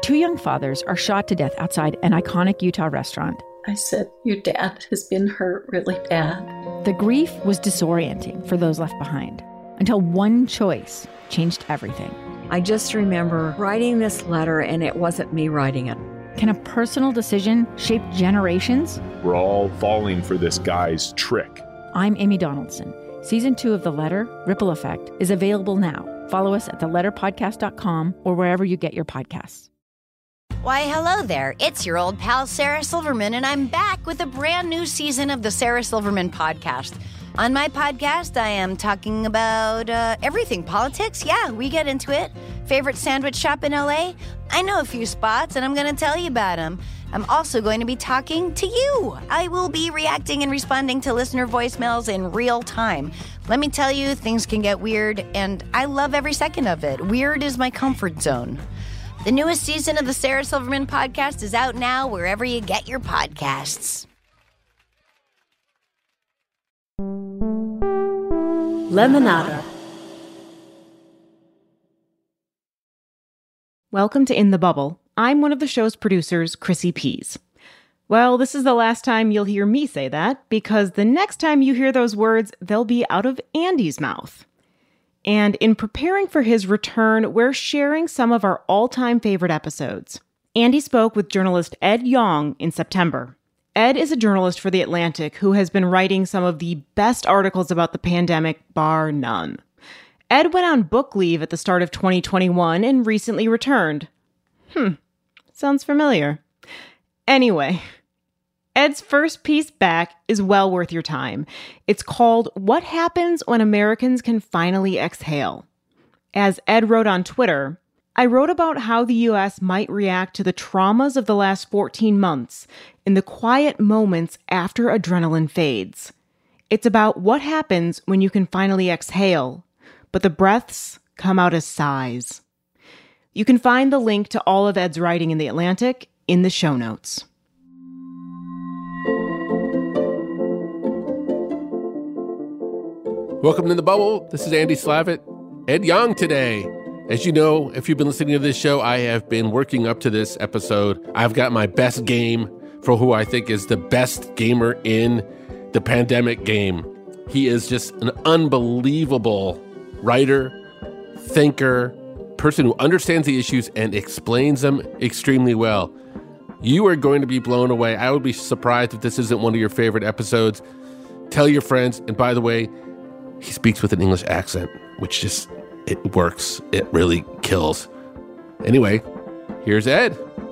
two young fathers are shot to death outside an iconic Utah restaurant. I said, your dad has been hurt really bad. The grief was disorienting for those left behind until one choice changed everything. I just remember writing this letter, and it wasn't me writing it. Can a personal decision shape generations? We're all falling for this guy's trick. I'm Amy Donaldson. Season 2 of The Letter, Ripple Effect, is available now. Follow us at theletterpodcast.com or wherever you get your podcasts. Why, hello there. It's your old pal, Sarah Silverman, and I'm back with a brand new season of the Sarah Silverman Podcast. On my podcast, I am talking about everything. Politics, yeah, we get into it. Favorite sandwich shop in LA? I know a few spots, and I'm going to tell you about them. I'm also going to be talking to you. I will be reacting and responding to listener voicemails in real time. Let me tell you, things can get weird, and I love every second of it. Weird is my comfort zone. The newest season of the Sarah Silverman Podcast is out now wherever you get your podcasts. Lemonada. Welcome to In the Bubble. I'm one of the show's producers, Chrissy Pease. Well, this is the last time you'll hear me say that, because the next time you hear those words, they'll be out of Andy's mouth. And in preparing for his return, we're sharing some of our all-time favorite episodes. Andy spoke with journalist Ed Yong in September. Ed is a journalist for The Atlantic who has been writing some of the best articles about the pandemic, bar none. Ed went on book leave at the start of 2021 and recently returned. Sounds familiar. Anyway, Ed's first piece back is well worth your time. It's called What Happens When Americans Can Finally Exhale. As Ed wrote on Twitter, I wrote about how the U.S. might react to the traumas of the last 14 months in the quiet moments after adrenaline fades. It's about what happens when you can finally exhale, but the breaths come out as sighs. You can find the link to all of Ed's writing in The Atlantic in the show notes. Welcome to The Bubble. This is Andy Slavitt. Ed Yong today. As you know, if you've been listening to this show, I have been working up to this episode. I've got my best game for who I think is the best gamer in the pandemic game. He is just an unbelievable writer, thinker, person who understands the issues and explains them extremely well. You are going to be blown away. I would be surprised if this isn't one of your favorite episodes. Tell your friends. And by the way, he speaks with an English accent, which just, it works. It really kills. Anyway, here's Ed.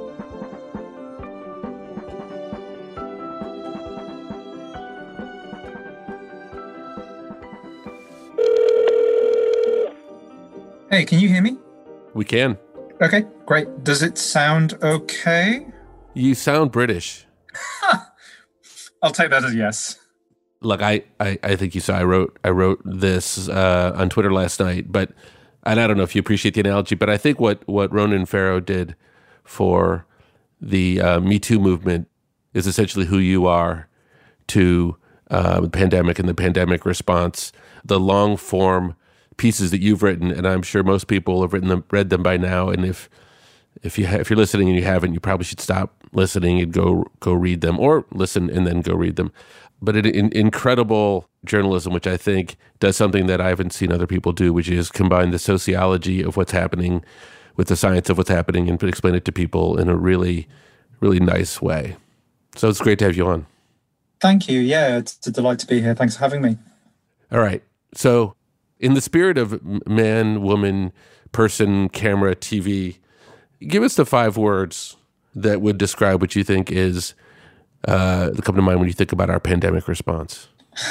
Hey, can you hear me? We can. Okay, great. Does it sound okay? You sound British. I'll take that as yes. Look, I think you saw I wrote this on Twitter last night, and I don't know if you appreciate the analogy, but I think what Ronan Farrow did for the Me Too movement is essentially who you are to the pandemic and the pandemic response. The long form pieces that you've written, and I'm sure most people have read them by now. And if you're listening and you haven't, you probably should stop listening and go read them, or listen and then go read them. But incredible journalism, which I think does something that I haven't seen other people do, which is combine the sociology of what's happening with the science of what's happening and explain it to people in a really, really nice way. So it's great to have you on. Thank you. Yeah, it's a delight to be here. Thanks for having me. All right. So in the spirit of man, woman, person, camera, TV, give us the 5 words that would describe what you think is that come to mind when you think about our pandemic response.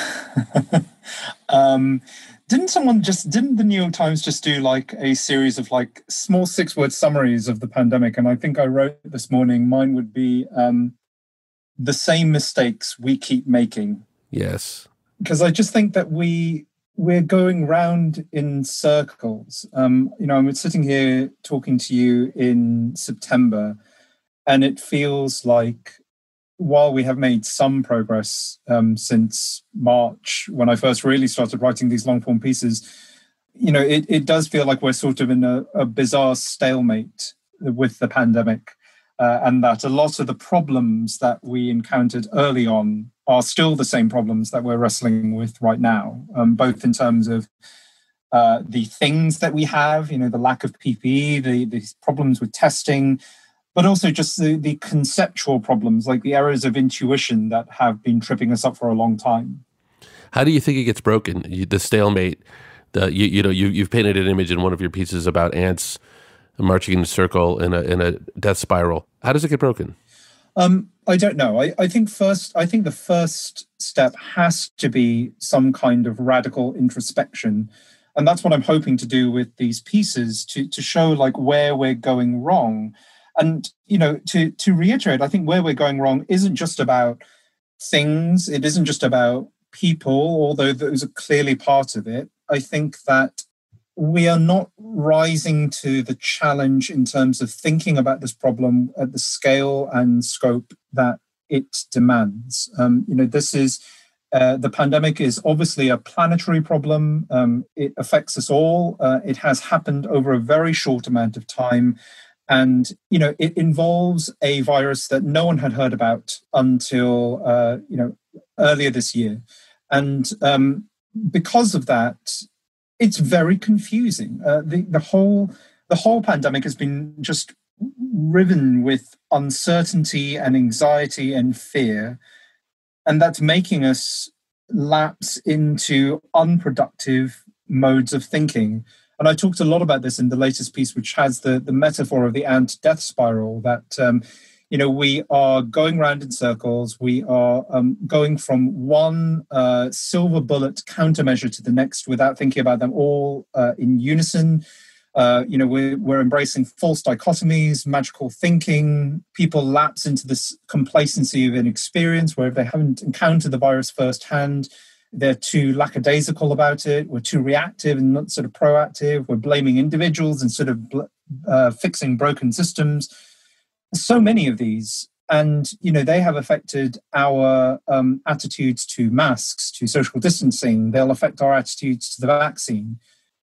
Didn't the New York Times just do like a series of like small 6-word summaries of the pandemic? And I think I wrote this morning, mine would be the same mistakes we keep making. Yes. Because I just think that we're going round in circles. I'm sitting here talking to you in September, and it feels like while we have made some progress since March, when I first really started writing these long-form pieces, it does feel like we're sort of in a bizarre stalemate with the pandemic, and that a lot of the problems that we encountered early on are still the same problems that we're wrestling with right now, both in terms of the things that we have, the lack of PPE, the problems with testing, but also just the conceptual problems, like the errors of intuition that have been tripping us up for a long time. How do you think it gets broken? The stalemate, you've painted an image in one of your pieces about ants marching in a circle in a death spiral. How does it get broken? I don't know. I think the first step has to be some kind of radical introspection. And that's what I'm hoping to do with these pieces, to show like where we're going wrong. And, to reiterate, I think where we're going wrong isn't just about things. It isn't just about people, although those are clearly part of it. I think that we are not rising to the challenge in terms of thinking about this problem at the scale and scope that it demands. This is the pandemic is obviously a planetary problem. It affects us all. It has happened over a very short amount of time. And, it involves a virus that no one had heard about until, earlier this year. And because of that, it's very confusing. The whole pandemic has been just riven with uncertainty and anxiety and fear. And that's making us lapse into unproductive modes of thinking. And I talked a lot about this in the latest piece, which has the metaphor of the ant death spiral, that, we are going round in circles. We are going from one silver bullet countermeasure to the next without thinking about them all in unison. We're embracing false dichotomies, magical thinking. People lapse into this complacency of inexperience where if they haven't encountered the virus firsthand, they're too lackadaisical about it. We're too reactive and not sort of proactive. We're blaming individuals instead of fixing broken systems. So many of these. And, they have affected our attitudes to masks, to social distancing. They'll affect our attitudes to the vaccine.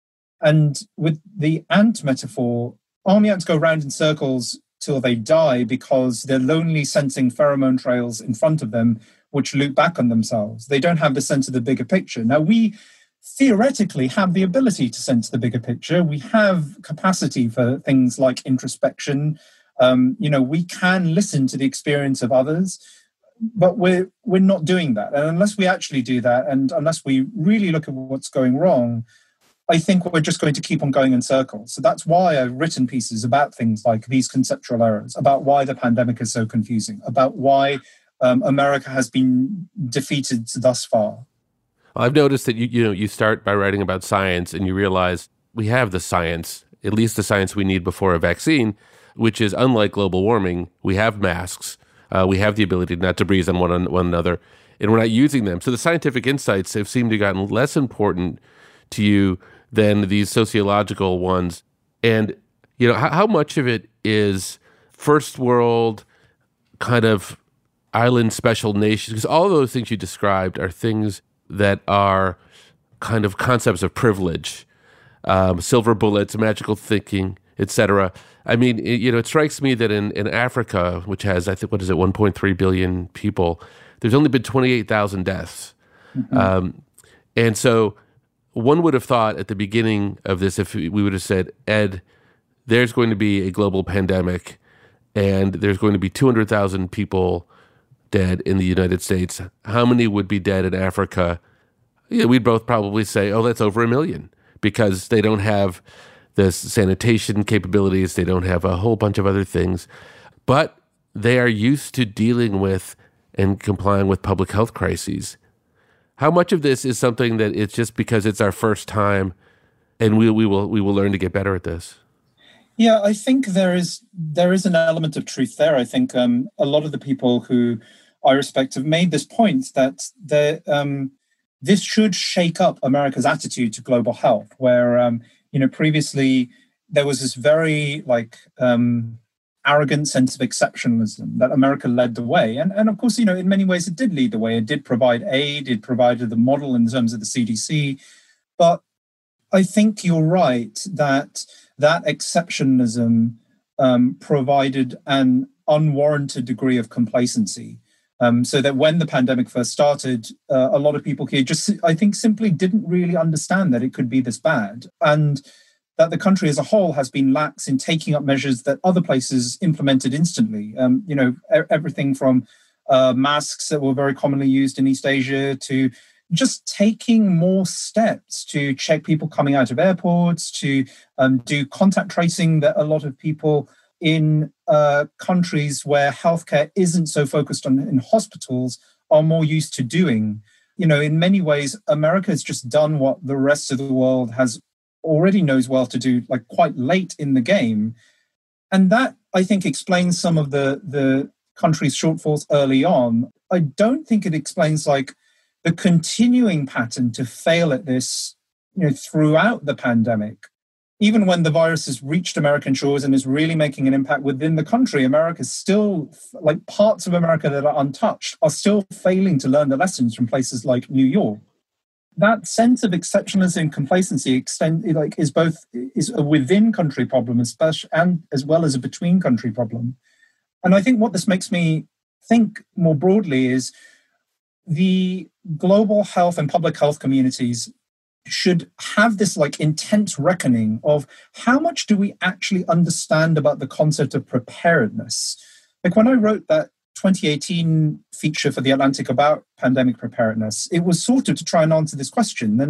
And with the ant metaphor, army ants go round in circles till they die because they're lonely sensing pheromone trails in front of them, which loop back on themselves. They don't have the sense of the bigger picture. Now, we theoretically have the ability to sense the bigger picture. We have capacity for things like introspection. We can listen to the experience of others, but we're not doing that. And unless we actually do that, and unless we really look at what's going wrong, I think we're just going to keep on going in circles. So that's why I've written pieces about things like these conceptual errors, about why the pandemic is so confusing, about why America has been defeated thus far. I've noticed that you start by writing about science and you realize we have the science, at least the science we need before a vaccine, which is unlike global warming. We have masks. We have the ability not to breathe on one another, and we're not using them. So the scientific insights have seemed to have gotten less important to you than these sociological ones. And, how much of it is first world kind of island special nations? Because all those things you described are things that are kind of concepts of privilege, silver bullets, magical thinking, etc. I mean, it strikes me that in Africa, which has, I think, 1.3 billion people, there's only been 28,000 deaths. Mm-hmm. And so one would have thought at the beginning of this, if we would have said, Ed, there's going to be a global pandemic and there's going to be 200,000 people dead in the United States. How many would be dead in Africa? We'd both probably say, oh, that's over 1 million, because they don't have the sanitation capabilities. They don't have a whole bunch of other things, but they are used to dealing with and complying with public health crises. How much of this is something that it's just because it's our first time and we will learn to get better at this? Yeah, I think there is an element of truth there. I think a lot of the people who I respect have made this point that this should shake up America's attitude to global health, where previously there was this very arrogant sense of exceptionalism that America led the way. And of course, in many ways it did lead the way. It did provide aid. It provided the model in terms of the CDC. But I think you're right that exceptionalism provided an unwarranted degree of complacency. So that when the pandemic first started, a lot of people here just, I think, simply didn't really understand that it could be this bad. And that the country as a whole has been lax in taking up measures that other places implemented instantly. Everything from masks that were very commonly used in East Asia to just taking more steps to check people coming out of airports, to do contact tracing that a lot of people in countries where healthcare isn't so focused on in hospitals are more used to doing. In many ways, America has just done what the rest of the world already knows well to do, like quite late in the game. And that, I think, explains some of the country's shortfalls early on. I don't think it explains like the continuing pattern to fail at this, throughout the pandemic. Even when the virus has reached American shores and is really making an impact within the country, America's still, like parts of America that are untouched, are still failing to learn the lessons from places like New York. That sense of exceptionalism and complacency is a within country problem, especially and as well as a between country problem. And I think what this makes me think more broadly is the global health and public health communities should have this like intense reckoning of how much do we actually understand about the concept of preparedness. Like when I wrote that 2018 feature for The Atlantic about pandemic preparedness, it was sort of to try and answer this question.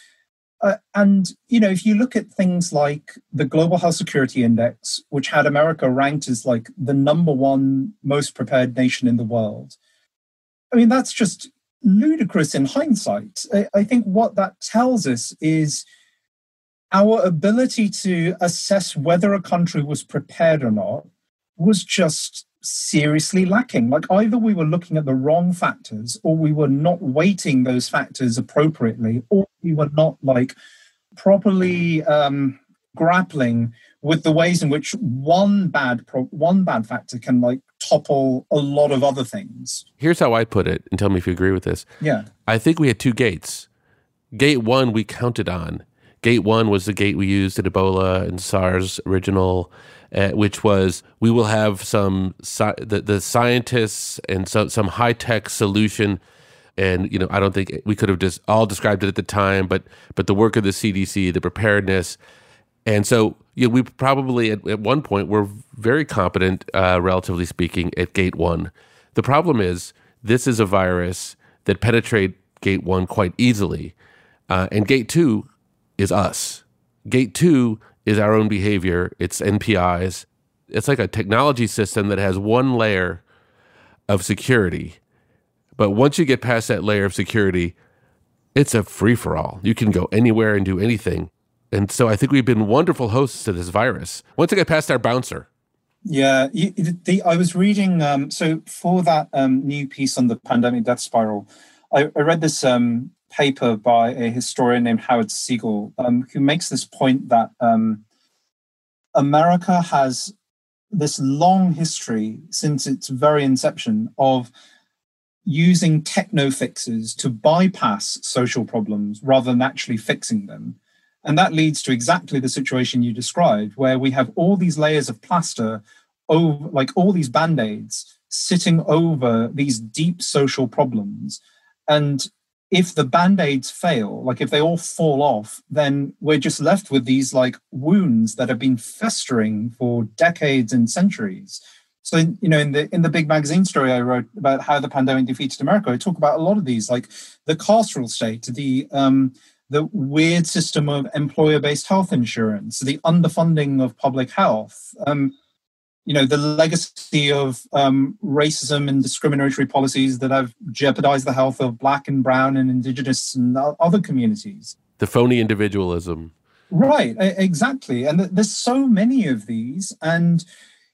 And if you look at things like the Global Health Security Index, which had America ranked as like the number one most prepared nation in the world, I mean, that's just ludicrous in hindsight. I think what that tells us is our ability to assess whether a country was prepared or not was just seriously lacking. Like either we were looking at the wrong factors, or we were not weighting those factors appropriately, or we were not like properly grappling with the ways in which one bad factor can like topple a lot of other things. Here's how I put it, and tell me if you agree with this. Yeah. I think we had two gates. Gate one we counted on. Gate one was the gate we used at Ebola and SARS original, which was we will have the scientists and some high-tech solution. And, I don't think we could have just all described it at the time, but the work of the CDC, the preparedness. And so we probably at one point were very competent, relatively speaking, at gate one. The problem is this is a virus that penetrates gate one quite easily. And gate two is us. Gate two is our own behavior. It's NPIs. It's like a technology system that has one layer of security. But once you get past that layer of security, it's a free-for-all. You can go anywhere and do anything. And so I think we've been wonderful hosts to this virus. Once I get past our bouncer. Yeah, I was reading, so for that new piece on the pandemic death spiral, I read this paper by a historian named Howard Siegel, who makes this point that America has this long history since its very inception of using techno fixes to bypass social problems rather than actually fixing them. And that leads to exactly the situation you described, where we have all these layers of plaster, over, like all these Band-Aids, sitting over these deep social problems. And if the Band-Aids fail, like if they all fall off, then we're just left with these like wounds that have been festering for decades and centuries. So, in the big magazine story I wrote about how the pandemic defeated America, I talk about a lot of these, like the carceral state, the weird system of employer-based health insurance, the underfunding of public health, the legacy of racism and discriminatory policies that have jeopardized the health of Black and Brown and Indigenous and other communities. The phony individualism. Right, exactly. And there's so many of these. And,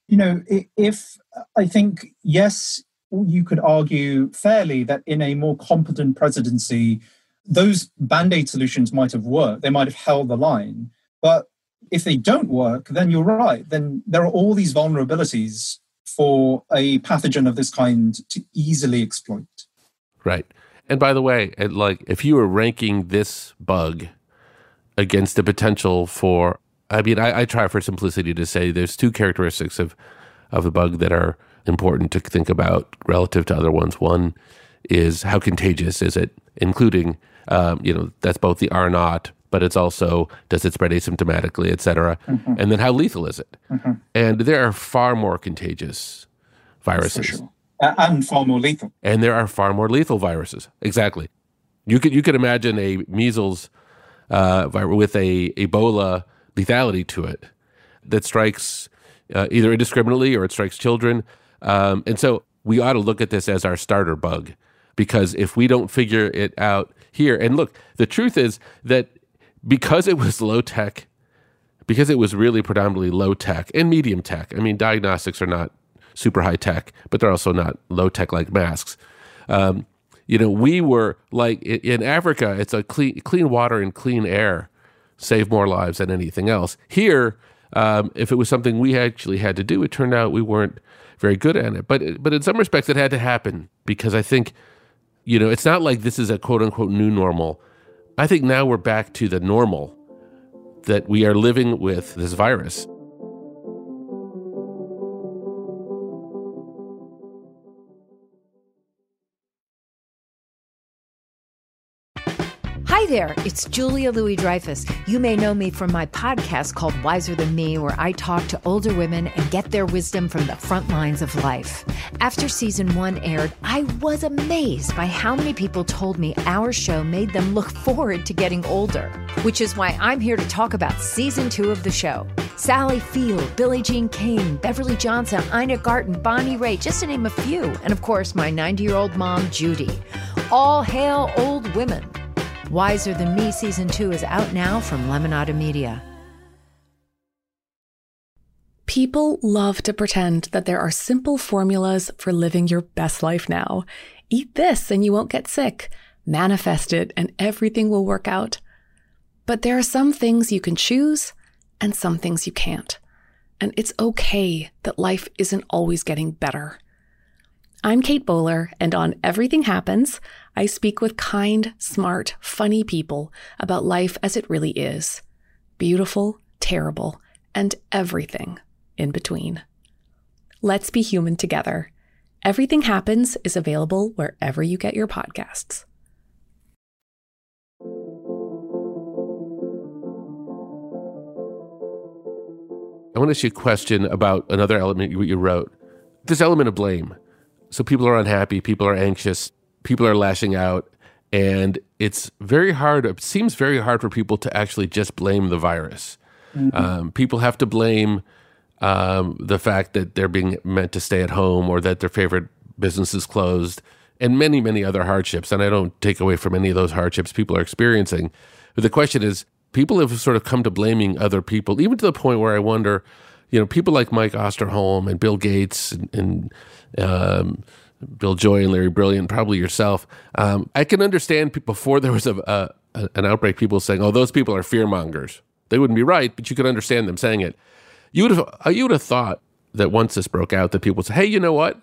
if I think, yes, you could argue fairly that in a more competent presidency, those Band-Aid solutions might have worked. They might have held the line. But if they don't work, then you're right. Then there are all these vulnerabilities for a pathogen of this kind to easily exploit. Right. And by the way, if you were ranking this bug against the potential for I mean, I try for simplicity to say there's two characteristics of the bug that are important to think about relative to other ones. One is how contagious is it, including, that's both the R naught, but it's also, does it spread asymptomatically, et cetera? Mm-hmm. And then how lethal is it? Mm-hmm. And there are far more contagious viruses. For sure. And far more lethal. And there are far more lethal viruses. Exactly. You could imagine a measles with a Ebola lethality to it that strikes either indiscriminately or it strikes children. And so we ought to look at this as our starter bug, because if we don't figure it out here, and look, the truth is that because it was low tech, because it was really predominantly low tech and medium tech, I mean, diagnostics are not super high tech, but they're also not low tech like masks. We were like in Africa, it's a clean water and clean air save more lives than anything else. Here, if it was something we actually had to do, it turned out we weren't very good at it. But in some respects, it had to happen because I think, it's not like this is a quote unquote new normal. I think now we're back to the normal that we are living with this virus. Hi there, it's Julia Louis-Dreyfus. You may know me from my podcast called Wiser Than Me, where I talk to older women and get their wisdom from the front lines of life. After season 1 aired, I was amazed by how many people told me our show made them look forward to getting older, which is why I'm here to talk about season 2 of the show. Sally Field, Billie Jean King, Beverly Johnson, Ina Garten, Bonnie Raitt, just to name a few. And of course, my 90-year-old mom, Judy. All hail old women. Wiser Than Me Season 2 is out now from Lemonada Media. People love to pretend that there are simple formulas for living your best life now. Eat this and you won't get sick. Manifest it and everything will work out. But there are some things you can choose and some things you can't. And it's okay that life isn't always getting better. I'm Kate Bowler, and on Everything Happens, I speak with kind, smart, funny people about life as it really is. Beautiful, terrible, and everything in between. Let's be human together. Everything Happens is available wherever you get your podcasts. I want to ask you a question about another element you wrote. This element of blame. So people are unhappy, people are anxious, people are lashing out, and it's very hard, it seems very hard for people to actually just blame the virus. Mm-hmm. People have to blame the fact that they're being meant to stay at home or that their favorite business is closed and many, many other hardships. And I don't take away from any of those hardships people are experiencing. But the question is, people have sort of come to blaming other people, even to the point where I wonder, people like Mike Osterholm and Bill Gates and Bill Joy and Larry Brilliant, probably yourself. I can understand before there was an outbreak, people saying, "Oh, those people are fearmongers." They wouldn't be right, but you could understand them saying it. You would have thought that once this broke out, that people would say, "Hey, you know what?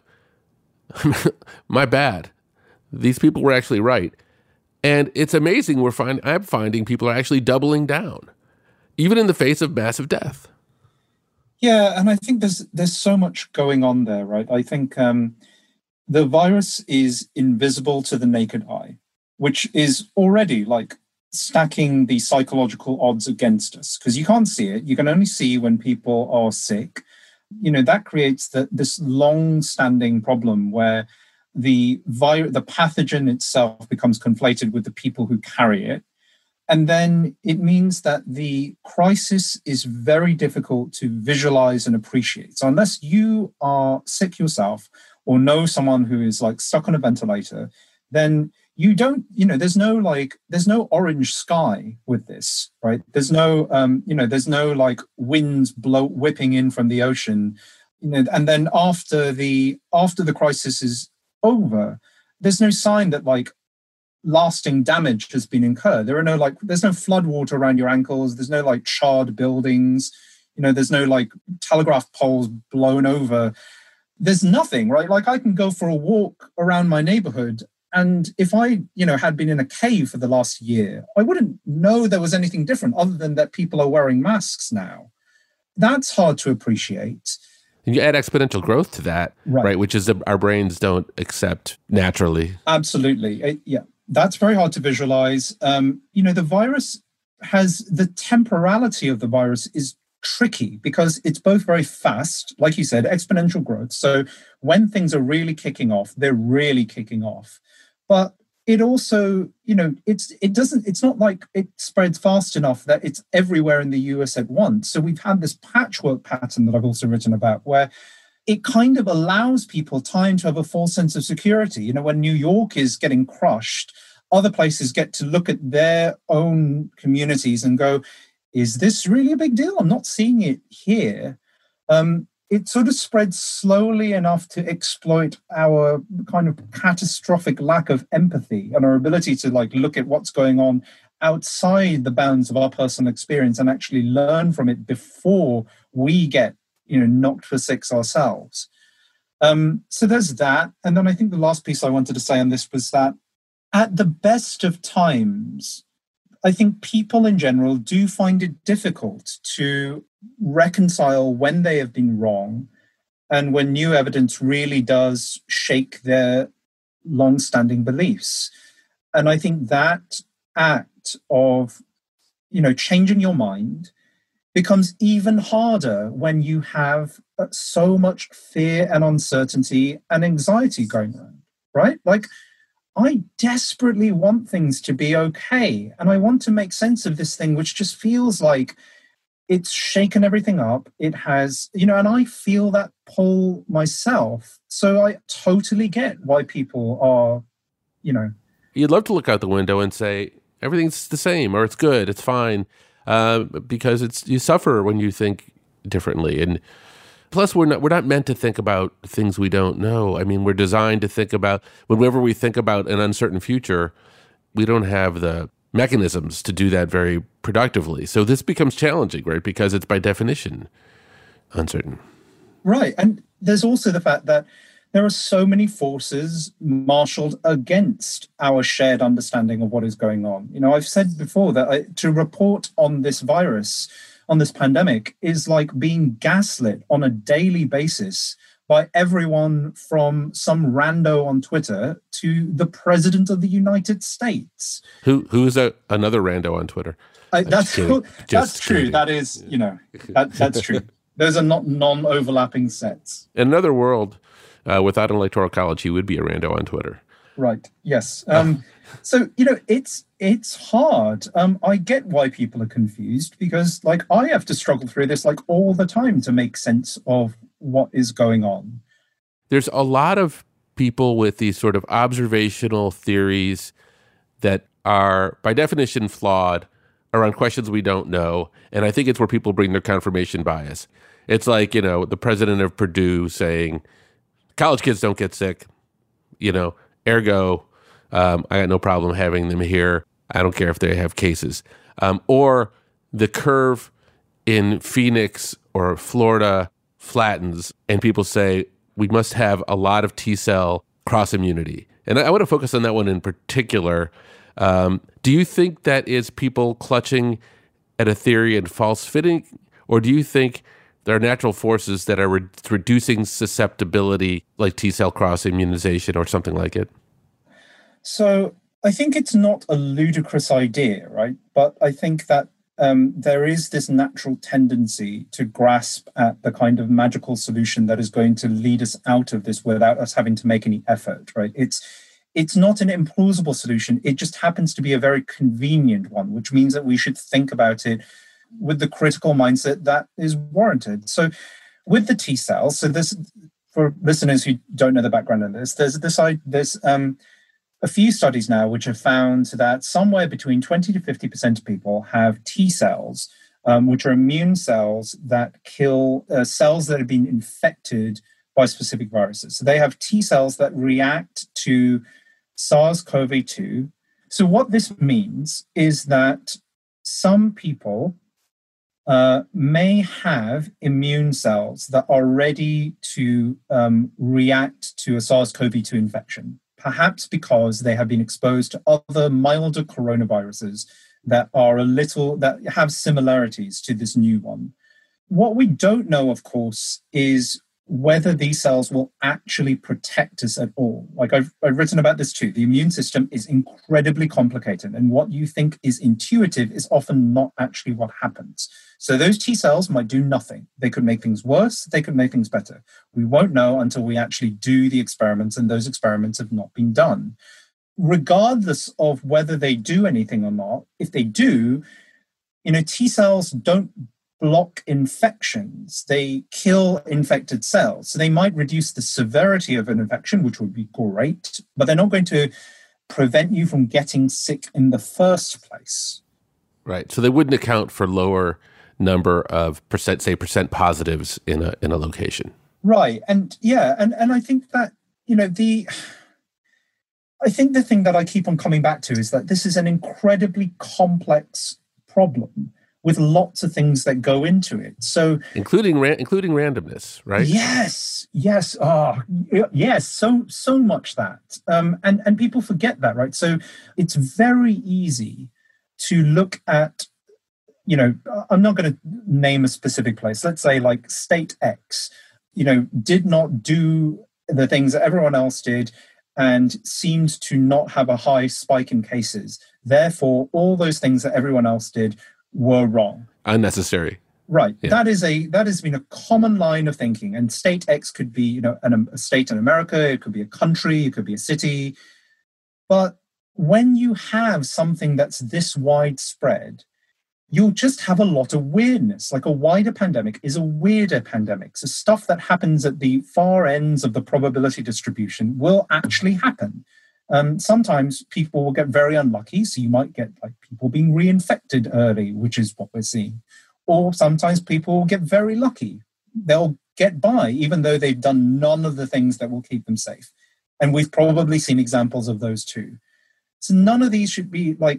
My bad. These people were actually right." And it's amazing. I'm finding people are actually doubling down, even in the face of massive death. Yeah, and I think there's so much going on there, right? I think the virus is invisible to the naked eye, which is already like stacking the psychological odds against us, because you can't see it. You can only see when people are sick. That creates this long-standing problem where the pathogen itself becomes conflated with the people who carry it. And then it means that the crisis is very difficult to visualize and appreciate. So unless you are sick yourself or know someone who is like stuck on a ventilator, then you don't, there's no orange sky with this, right? There's no, there's no like winds whipping in from the ocean, and then after the crisis is over, there's no sign that like lasting damage has been incurred. There's no flood water around your ankles. There's no like charred buildings. There's no like telegraph poles blown over. There's nothing, right? Like I can go for a walk around my neighborhood And if I, had been in a cave for the last year, I wouldn't know there was anything different other than that people are wearing masks now. That's hard to appreciate. And you add exponential growth to that, right? Which is our brains don't accept naturally. Absolutely. Yeah, that's very hard to visualize. The virus the temporality of the virus is tricky because it's both very fast, like you said, exponential growth. So when things are really kicking off, they're really kicking off. But it also, it's not like it spreads fast enough that it's everywhere in the US at once. So we've had this patchwork pattern that I've also written about where it kind of allows people time to have a false sense of security. When New York is getting crushed, other places get to look at their own communities and go, is this really a big deal? I'm not seeing it here. It sort of spreads slowly enough to exploit our kind of catastrophic lack of empathy and our ability to look at what's going on outside the bounds of our personal experience and actually learn from it before we get, knocked for six ourselves. So there's that. And then I think the last piece I wanted to say on this was that at the best of times, I think people in general do find it difficult to reconcile when they have been wrong and when new evidence really does shake their long-standing beliefs. And I think that act of, changing your mind becomes even harder when you have so much fear and uncertainty and anxiety going on, right? I desperately want things to be okay. And I want to make sense of this thing, which just feels like it's shaken everything up. It has, and I feel that pull myself. So I totally get why people are, You'd love to look out the window and say, everything's the same, or it's good, it's fine. Because you suffer when you think differently. And plus, we're not meant to think about things we don't know. I mean, we're designed to think about, whenever we think about an uncertain future, we don't have the mechanisms to do that very productively. So this becomes challenging, right? Because it's by definition uncertain. Right. And there's also the fact that there are so many forces marshaled against our shared understanding of what is going on. I've said before that to report on this virus, on this pandemic, is like being gaslit on a daily basis by everyone from some rando on Twitter to the president of the United States. Who's another rando on Twitter? That's true. That's true. That is, that's true. Those are not non-overlapping sets. In another world, without an electoral college, he would be a rando on Twitter. Right. Yes. So, it's hard. I get why people are confused because I have to struggle through this all the time to make sense of what is going on. There's a lot of people with these sort of observational theories that are by definition flawed around questions we don't know. And I think it's where people bring their confirmation bias. It's like, the president of Purdue saying, college kids don't get sick, ergo, I got no problem having them here. I don't care if they have cases. Or the curve in Phoenix or Florida flattens, and people say we must have a lot of T-cell cross-immunity. And I want to focus on that one in particular. Do you think that is people clutching at a theory and false fitting, or do you think there are natural forces that are reducing susceptibility, like T-cell cross-immunization or something like it? So I think it's not a ludicrous idea, right? But I think that there is this natural tendency to grasp at the kind of magical solution that is going to lead us out of this without us having to make any effort, right? It's not an implausible solution. It just happens to be a very convenient one, which means that we should think about it with the critical mindset that is warranted. So with the T cells, so this, for listeners who don't know the background on this, there's a few studies now which have found that somewhere between 20 to 50% of people have T cells, which are immune cells that kill cells that have been infected by specific viruses. So they have T cells that react to SARS-CoV-2. So what this means is that some people may have immune cells that are ready to react to a SARS-CoV-2 infection perhaps because they have been exposed to other milder coronaviruses that have similarities to this new one. What we don't know, of course, is whether these cells will actually protect us at all. Like I've written about this too. The immune system is incredibly complicated, and what you think is intuitive is often not actually what happens. So those T cells might do nothing. They could make things worse. They could make things better. We won't know until we actually do the experiments, and those experiments have not been done. Regardless of whether they do anything or not, if they do, T cells don't block infections. They kill infected cells. So they might reduce the severity of an infection, which would be great, but they're not going to prevent you from getting sick in the first place. Right. So they wouldn't account for lower number of percent positives in a location. Right. And yeah, and I think that, I think the thing that I keep on coming back to is that this is an incredibly complex problem with lots of things that go into it. So including randomness, right? Yes. Yes. Yes. So much that. And people forget that, right? So it's very easy to look at, I'm not going to name a specific place. Let's say like state X, did not do the things that everyone else did and seemed to not have a high spike in cases. Therefore, all those things that everyone else did were wrong. Unnecessary. Right. Yeah. That has been a common line of thinking. And state X could be, a state in America, it could be a country, it could be a city. But when you have something that's this widespread, you'll just have a lot of weirdness. Like a wider pandemic is a weirder pandemic. So stuff that happens at the far ends of the probability distribution will actually happen. Sometimes people will get very unlucky. So you might get like people being reinfected early, which is what we're seeing. Or sometimes people will get very lucky. They'll get by, even though they've done none of the things that will keep them safe. And we've probably seen examples of those too. So none of these should be like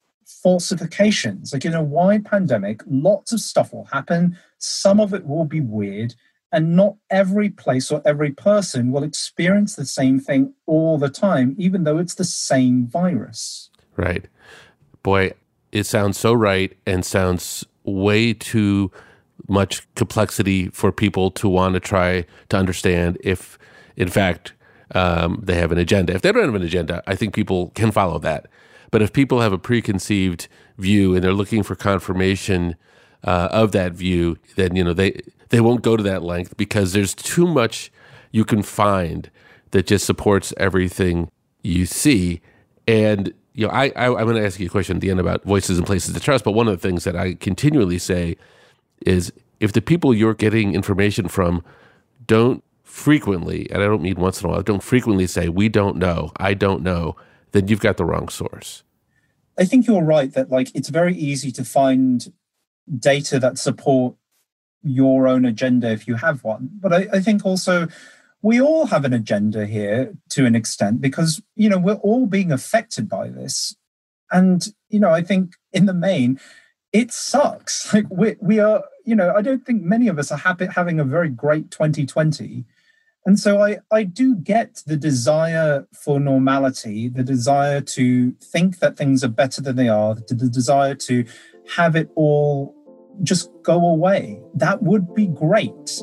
falsifications. Like in a wide pandemic, lots of stuff will happen. Some of it will be weird. And not every place or every person will experience the same thing all the time, even though it's the same virus. Right. Boy, it sounds so right and sounds way too much complexity for people to want to try to understand if, in fact, they have an agenda. If they don't have an agenda, I think people can follow that. But if people have a preconceived view and they're looking for confirmation of that view, then, they won't go to that length because there's too much you can find that just supports everything you see. And, I'm going to ask you a question at the end about voices and places to trust. But one of the things that I continually say is if the people you're getting information from don't frequently, and I don't mean once in a while, don't frequently say, we don't know, I don't know, then you've got the wrong source. I think you're right that it's very easy to find data that support your own agenda if you have one. But I think also we all have an agenda here to an extent because, we're all being affected by this. And, I think in the main, it sucks. Like we are, I don't think many of us are having a very great 2020. And so I do get the desire for normality, the desire to think that things are better than they are, the desire to have it all just go away. That would be great.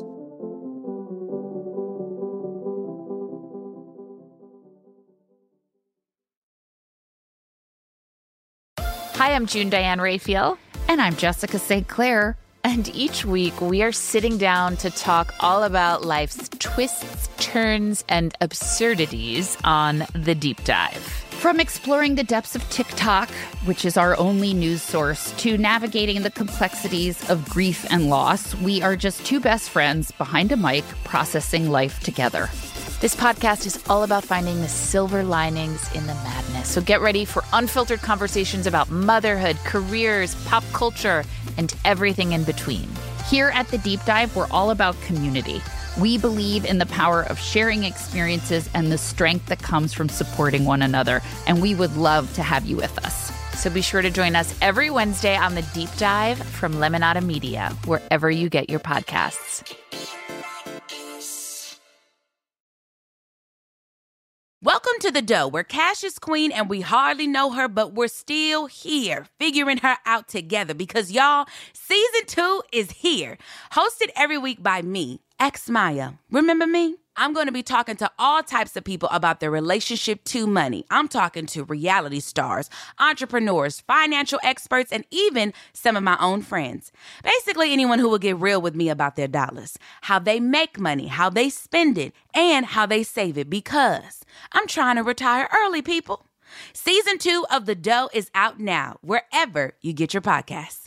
Hi, I'm June Diane Raphael. And I'm Jessica St. Clair. And each week we are sitting down to talk all about life's twists, turns, and absurdities on The Deep Dive. From exploring the depths of TikTok, which is our only news source, to navigating the complexities of grief and loss, we are just two best friends behind a mic processing life together. This podcast is all about finding the silver linings in the madness. So get ready for unfiltered conversations about motherhood, careers, pop culture, and everything in between. Here at The Deep Dive, we're all about community. We believe in the power of sharing experiences and the strength that comes from supporting one another, and we would love to have you with us. So be sure to join us every Wednesday on The Deep Dive from Lemonada Media, wherever you get your podcasts. Welcome to The Dough, where Cash is queen and we hardly know her, but we're still here figuring her out together because, y'all, season 2 is here. Hosted every week by me, X Maya. Remember me? I'm going to be talking to all types of people about their relationship to money. I'm talking to reality stars, entrepreneurs, financial experts, and even some of my own friends. Basically, anyone who will get real with me about their dollars, how they make money, how they spend it, and how they save it, because I'm trying to retire early, people. Season 2 of The Dough is out now, wherever you get your podcasts.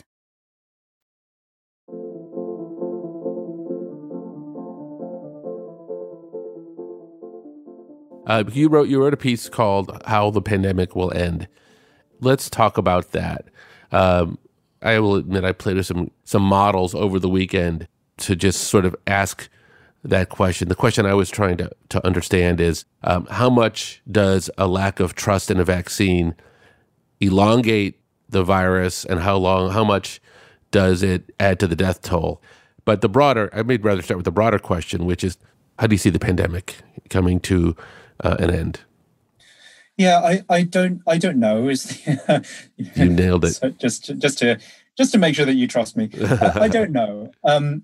You wrote a piece called "How the Pandemic Will End." Let's talk about that. I will admit I played with some models over the weekend to just sort of ask that question. The question I was trying to understand is how much does a lack of trust in a vaccine elongate the virus, and how much does it add to the death toll? But I'd rather start with the broader question, which is, how do you see the pandemic coming to an end? Yeah, I don't know. You nailed it. So just to make sure that you trust me, I don't know.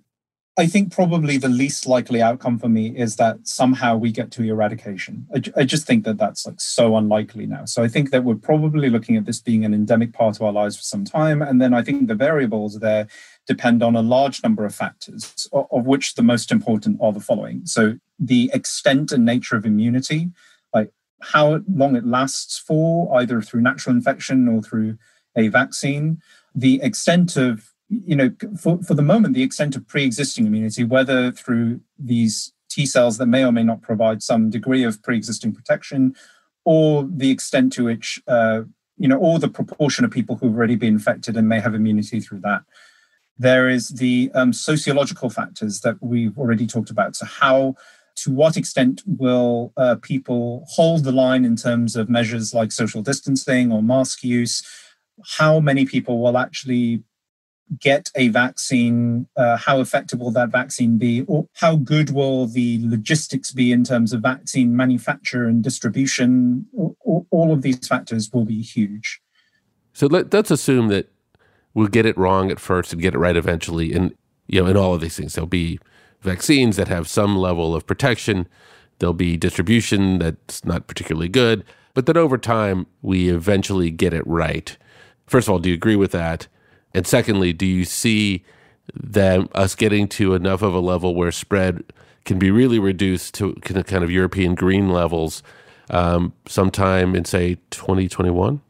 I think probably the least likely outcome for me is that somehow we get to eradication. I just think that that's like so unlikely now. So I think that we're probably looking at this being an endemic part of our lives for some time, and then I think the variables there depend on a large number of factors, of which the most important are the following. So the extent and nature of immunity, like how long it lasts for, either through natural infection or through a vaccine, the extent of, for the moment, the extent of pre-existing immunity, whether through these T cells that may or may not provide some degree of pre-existing protection, or the extent to which, or the proportion of people who've already been infected and may have immunity through that. There is the sociological factors that we've already talked about. So to what extent will people hold the line in terms of measures like social distancing or mask use? How many people will actually get a vaccine? How effective will that vaccine be? Or how good will the logistics be in terms of vaccine manufacture and distribution? All of these factors will be huge. So let's assume that we'll get it wrong at first and get it right eventually. And, in all of these things, there'll be vaccines that have some level of protection. There'll be distribution that's not particularly good. But that over time, we eventually get it right. First of all, do you agree with that? And secondly, do you see us getting to enough of a level where spread can be really reduced to kind of European green levels sometime in, say, 2021?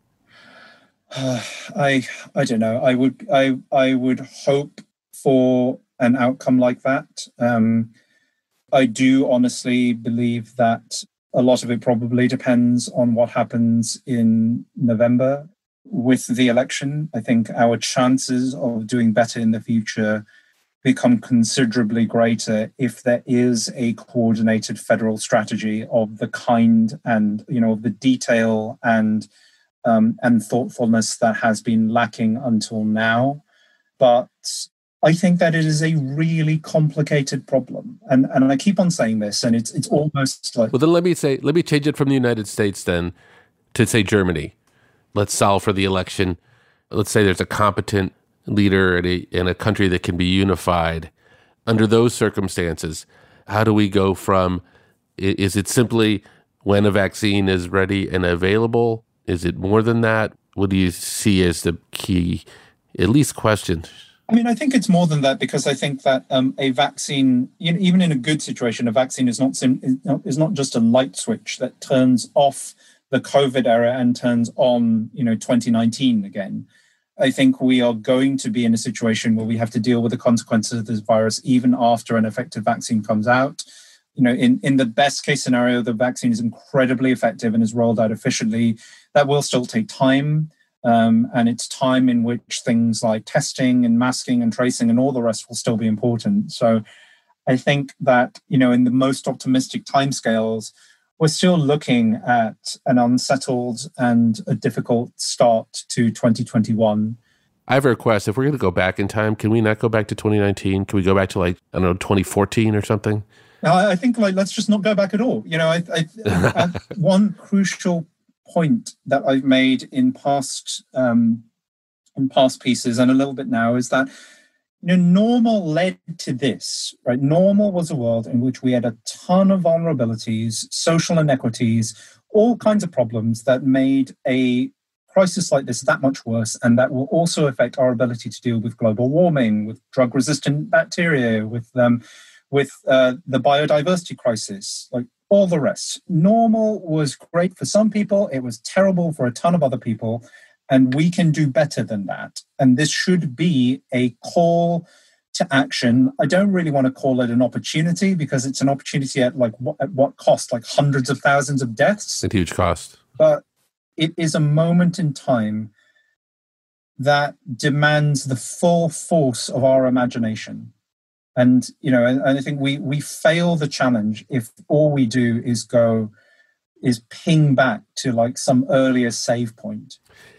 I don't know. I would hope for an outcome like that. I do honestly believe that a lot of it probably depends on what happens in November with the election. I think our chances of doing better in the future become considerably greater if there is a coordinated federal strategy of the kind and, the detail and thoughtfulness that has been lacking until now. But I think that it is a really complicated problem. And I keep on saying this, and it's almost like... Well, then let me change it from the United States then to, say, Germany. Let's solve for the election. Let's say there's a competent leader in a country that can be unified. Under those circumstances, how do we go from, is it simply when a vaccine is ready and available? Is it more than that? What do you see as the key, at least, question? I mean, I think it's more than that, because I think that a vaccine, even in a good situation, a vaccine is not just a light switch that turns off the COVID era and turns on, 2019 again. I think we are going to be in a situation where we have to deal with the consequences of this virus even after an effective vaccine comes out. In the best case scenario, the vaccine is incredibly effective and is rolled out efficiently. That will still take time. And it's time in which things like testing and masking and tracing and all the rest will still be important. So I think that, in the most optimistic timescales, we're still looking at an unsettled and a difficult start to 2021. I have a request. If we're going to go back in time, can we not go back to 2019? Can we go back to 2014 or something? I think let's just not go back at all. One crucial point that I've made in past pieces and a little bit now is that normal led to this, right? Normal was a world in which we had a ton of vulnerabilities, social inequities, all kinds of problems that made a crisis like this that much worse, and that will also affect our ability to deal with global warming, with drug-resistant bacteria, with the biodiversity crisis, like all the rest. Normal was great for some people. It was terrible for a ton of other people. And we can do better than that. And this should be a call to action. I don't really want to call it an opportunity, because it's an opportunity at what cost? Like hundreds of thousands of deaths? It's a huge cost. But it is a moment in time that demands the full force of our imagination. And, and I think we fail the challenge if all we do is ping back to some earlier save point.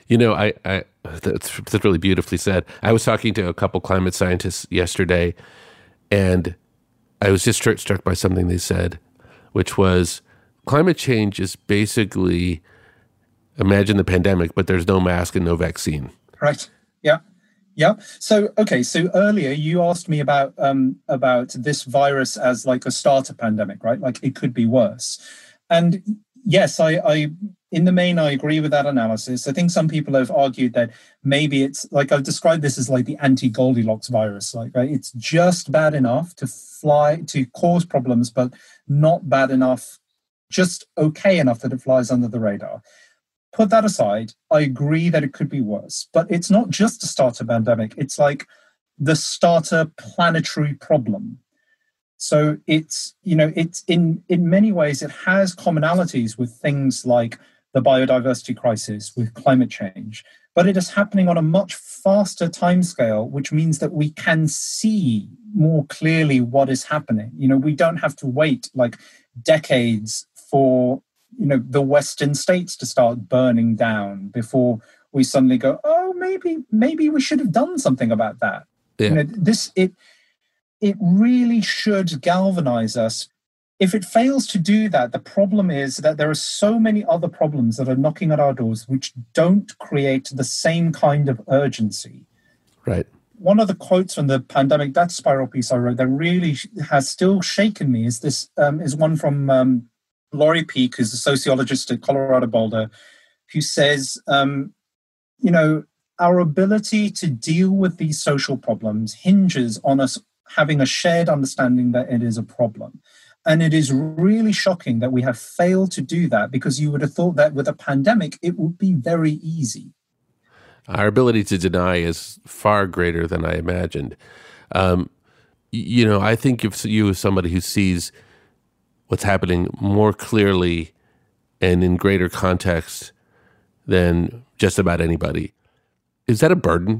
That's really beautifully said. I was talking to a couple climate scientists yesterday, and I was just struck by something they said, which was climate change is basically, imagine the pandemic, but there's no mask and no vaccine. Right. Yeah. Yeah. So earlier you asked me about this virus as a starter pandemic, right? Like it could be worse. And yes, I in the main, I agree with that analysis. I think some people have argued that maybe it's I've described this as the anti-Goldilocks virus. Right? It's just bad enough to cause problems, but not bad enough, just okay enough that it flies under the radar. Put that aside, I agree that it could be worse, but it's not just a starter pandemic. It's the starter planetary problem. So it's in many ways, it has commonalities with things like the biodiversity crisis, with climate change, but it is happening on a much faster timescale, which means that we can see more clearly what is happening. We don't have to wait decades for, the Western states to start burning down before we suddenly go, oh, maybe we should have done something about that. Yeah. It really should galvanize us. If it fails to do that, the problem is that there are so many other problems that are knocking at our doors which don't create the same kind of urgency. Right. One of the quotes from the pandemic death spiral piece I wrote that really has still shaken me is one from Laurie Peake, who's a sociologist at Colorado Boulder, who says, our ability to deal with these social problems hinges on us having a shared understanding that it is a problem. And it is really shocking that we have failed to do that, because you would have thought that with a pandemic, it would be very easy. Our ability to deny is far greater than I imagined. I think if you as somebody who sees what's happening more clearly and in greater context than just about anybody, is that a burden?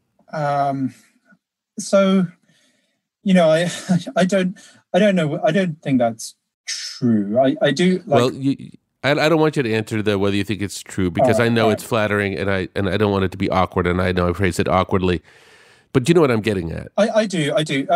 I don't know. I don't think that's true. I do. I don't want you to answer whether you think it's true, because I know it's flattering, and I don't want it to be awkward, and I know I phrased it awkwardly, but you know what I'm getting at. I do.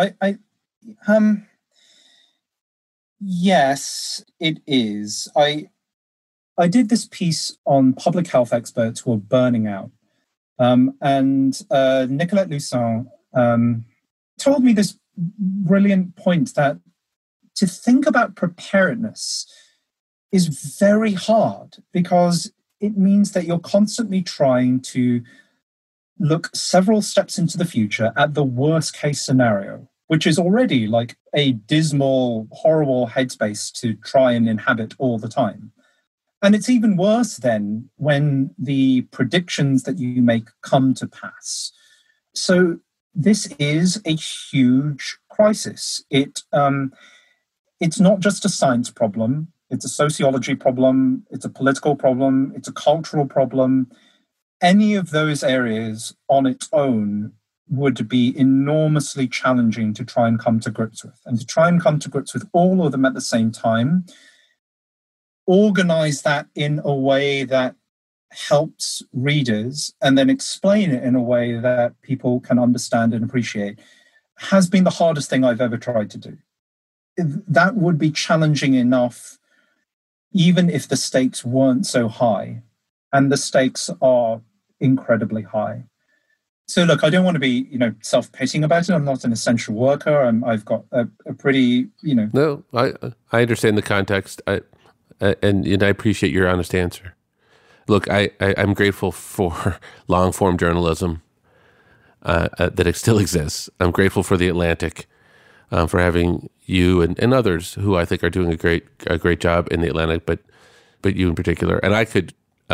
Yes, it is. I did this piece on public health experts who are burning out, and Nicolette Lusson told me this brilliant point that to think about preparedness is very hard, because it means that you're constantly trying to look several steps into the future at the worst case scenario, which is already a dismal, horrible headspace to try and inhabit all the time. And it's even worse then when the predictions that you make come to pass. So this is a huge crisis. It's not just a science problem. It's a sociology problem. It's a political problem. It's a cultural problem. Any of those areas on its own would be enormously challenging to try and come to grips with. And to try and come to grips with all of them at the same time, organize that in a way that helps readers, and then explain it in a way that people can understand and appreciate, has been the hardest thing I've ever tried to do. that would be challenging enough, even if the stakes weren't so high. And the stakes are incredibly high. So look, I don't want to be, self-pitying about it. I'm not an essential worker. I've got a pretty, No, I understand the context. I appreciate your honest answer. Look, I'm grateful for long-form journalism that it still exists. I'm grateful for The Atlantic, for having you and others who I think are doing a great job in The Atlantic, but you in particular. And I could,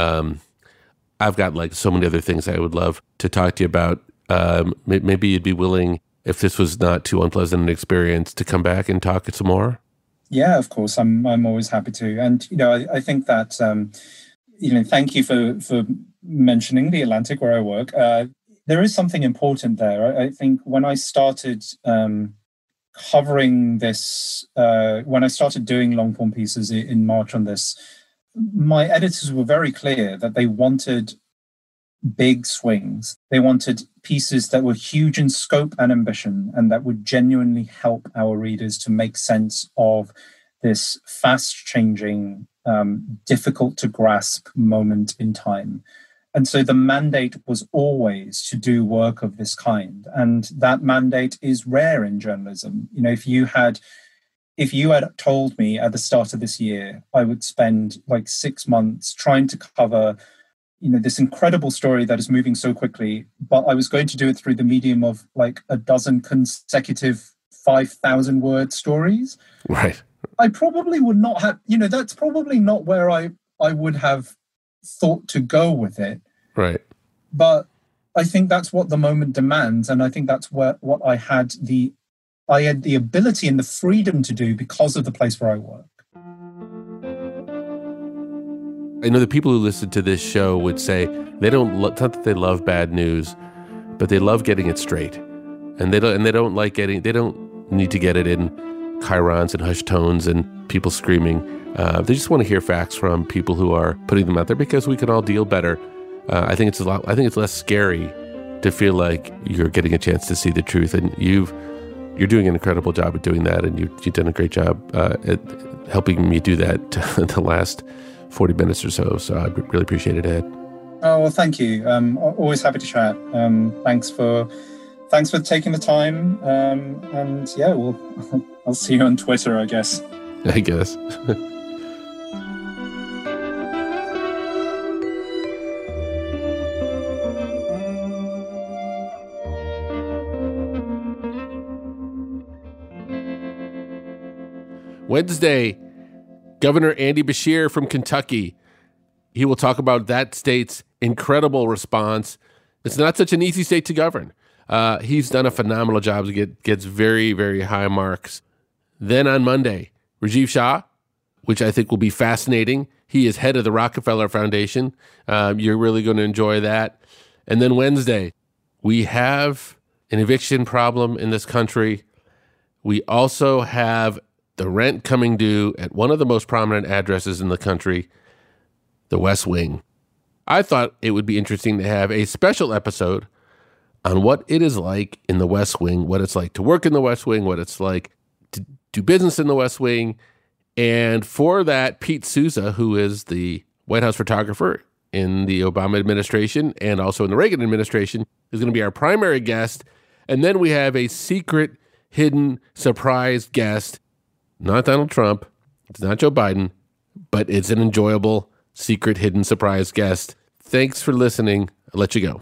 I've got like so many other things I would love to talk to you about. Maybe you'd be willing, if this was not too unpleasant an experience, to come back and talk some more. Yeah, of course. I'm always happy to. And I think that thank you for mentioning The Atlantic, where I work. There is something important there. I think when I started covering this, when I started doing long form pieces in March on this, my editors were very clear that they wanted big swings. They wanted pieces that were huge in scope and ambition, and that would genuinely help our readers to make sense of this fast-changing, difficult to grasp moment in time. And so the mandate was always to do work of this kind. And that mandate is rare in journalism. If you had told me at the start of this year, I would spend like 6 months trying to cover, this incredible story that is moving so quickly, but I was going to do it through the medium of like a dozen consecutive 5,000 word stories. Right. I probably would not have, that's probably not where I would have thought to go with it. Right. But I think that's what the moment demands. And I think that's what I had the ability and the freedom to do because of the place where I work. I know the people who listen to this show would say they don't. It's not that they love bad news, but they love getting it straight, and they don't like getting. They don't need to get it in chyrons and hushed tones and people screaming. They just want to hear facts from people who are putting them out there, because we can all deal better. I think it's less scary to feel like you're getting a chance to see the truth, and you're doing an incredible job at doing that, and you've done a great job at helping me do that the last 40 minutes or so. So I really appreciate it, Ed. Oh, well, thank you. Always happy to chat. Thanks for taking the time. And yeah, I'll see you on Twitter, I guess. I guess. Wednesday, Governor Andy Beshear from Kentucky. He will talk about that state's incredible response. It's not such an easy state to govern. He's done a phenomenal job. Gets very, very high marks. Then on Monday, Rajiv Shah, which I think will be fascinating. He is head of the Rockefeller Foundation. You're really going to enjoy that. And then Wednesday, we have an eviction problem in this country. We also have the rent coming due at one of the most prominent addresses in the country, the West Wing. I thought it would be interesting to have a special episode on what it is like in the West Wing, what it's like to work in the West Wing, what it's like to do business in the West Wing. And for that, Pete Souza, who is the White House photographer in the Obama administration and also in the Reagan administration, is going to be our primary guest. And then we have a secret, hidden, surprise guest. Not Donald Trump, it's not Joe Biden, but it's an enjoyable, secret, hidden, surprise guest. Thanks for listening. I'll let you go.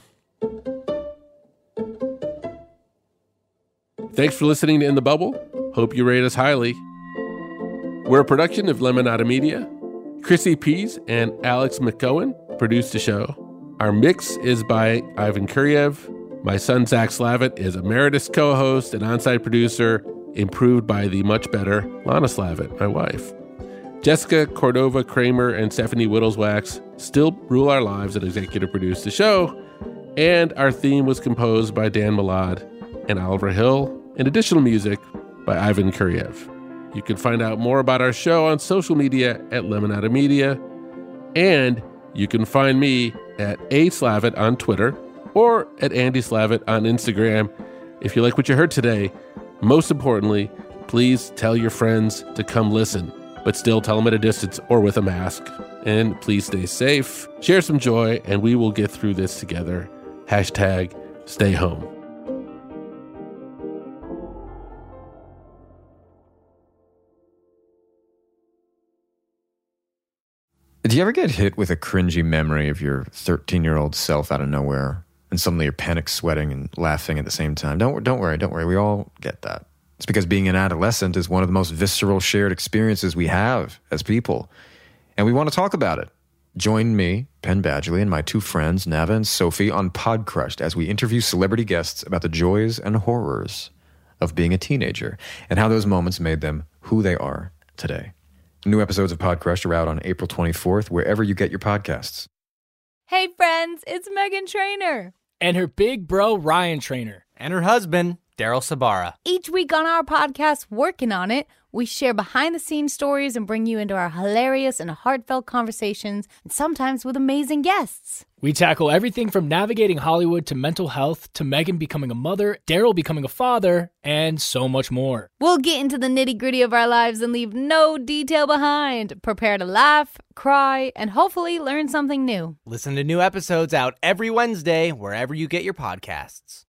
Thanks for listening to In the Bubble. Hope you rate us highly. We're a production of Lemonada Media. Chrissy Pease and Alex McCohen produced the show. Our mix is by Ivan Kuryev. My son, Zach Slavitt, is emeritus co-host and on-site producer, improved by the much better Lana Slavitt, my wife. Jessica Cordova Kramer and Stephanie Whittleswax still rule our lives and executive produce the show. And our theme was composed by Dan Milad and Oliver Hill, and additional music by Ivan Kuryev. You can find out more about our show on social media at Lemonada Media, and you can find me at @Slavitt on Twitter or at Andy Slavitt on Instagram. If you like what you heard today, most importantly, please tell your friends to come listen, but still tell them at a distance or with a mask. And please stay safe, share some joy, and we will get through this together. #stay home. Do you ever get hit with a cringy memory of your 13-year-old self out of nowhere, and suddenly you're panic sweating and laughing at the same time? Don't worry. We all get that. It's because being an adolescent is one of the most visceral shared experiences we have as people, and we want to talk about it. Join me, Penn Badgley, and my two friends, Nava and Sophie, on Podcrushed as we interview celebrity guests about the joys and horrors of being a teenager and how those moments made them who they are today. New episodes of Podcrushed are out on April 24th, wherever you get your podcasts. Hey friends, it's Meghan Trainor. And her big bro, Ryan Trainor. And her husband, Daryl Sabara. Each week on our podcast, Working On It, we share behind-the-scenes stories and bring you into our hilarious and heartfelt conversations, and sometimes with amazing guests. We tackle everything from navigating Hollywood to mental health to Meghan becoming a mother, Daryl becoming a father, and so much more. We'll get into the nitty-gritty of our lives and leave no detail behind. Prepare to laugh, cry, and hopefully learn something new. Listen to new episodes out every Wednesday wherever you get your podcasts.